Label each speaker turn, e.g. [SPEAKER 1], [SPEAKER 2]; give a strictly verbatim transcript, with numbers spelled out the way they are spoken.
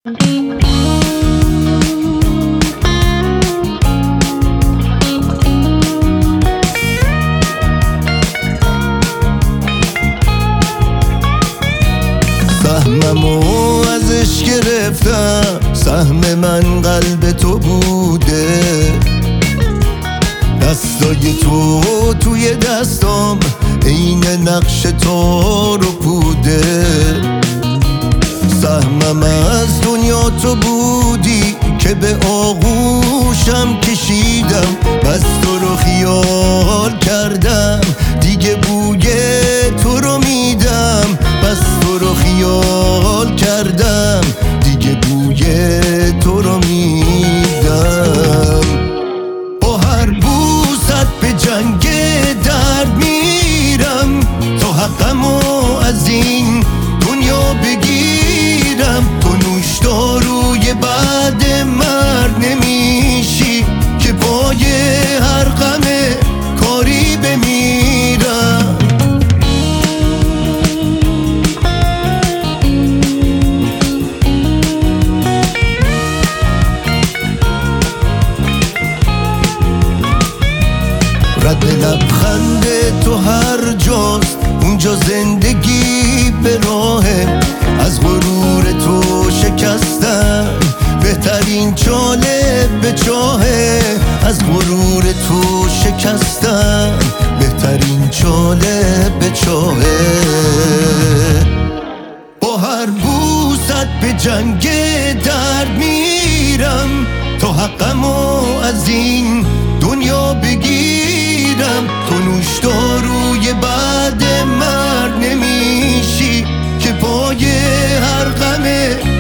[SPEAKER 1] سهممو ازش گرفتم، سهم من قلب تو بوده، دستای تو توی دستام عین نقش تو رو بوده. سهمم از دنیا تو بودی که به آغوشم کشیدم، بس تو رو خیال کردم دیگه بوی تو رو میدم، بس تو رو خیال کردم دیگه بوی تو رو میدم. با هر بوست به جنگ درد میرم، تو حقمو از این دنیا بگیرم. تو نوشداروی بعد مرد نمیشی که پای هر غم کاری بمیرم. رد لبخند تو هر جاست، اونجا زندگی به راهه. از غرور تو شکستم، بهترین چاله به چاهه. از غرور تو شکستم، بهترین چاله به چاهه. با هر بوست به جنگ درد میرم، تا حقمو از این دنیا بگیرم. تو نوشداروی بعد مرد نمیشی که پای هر غم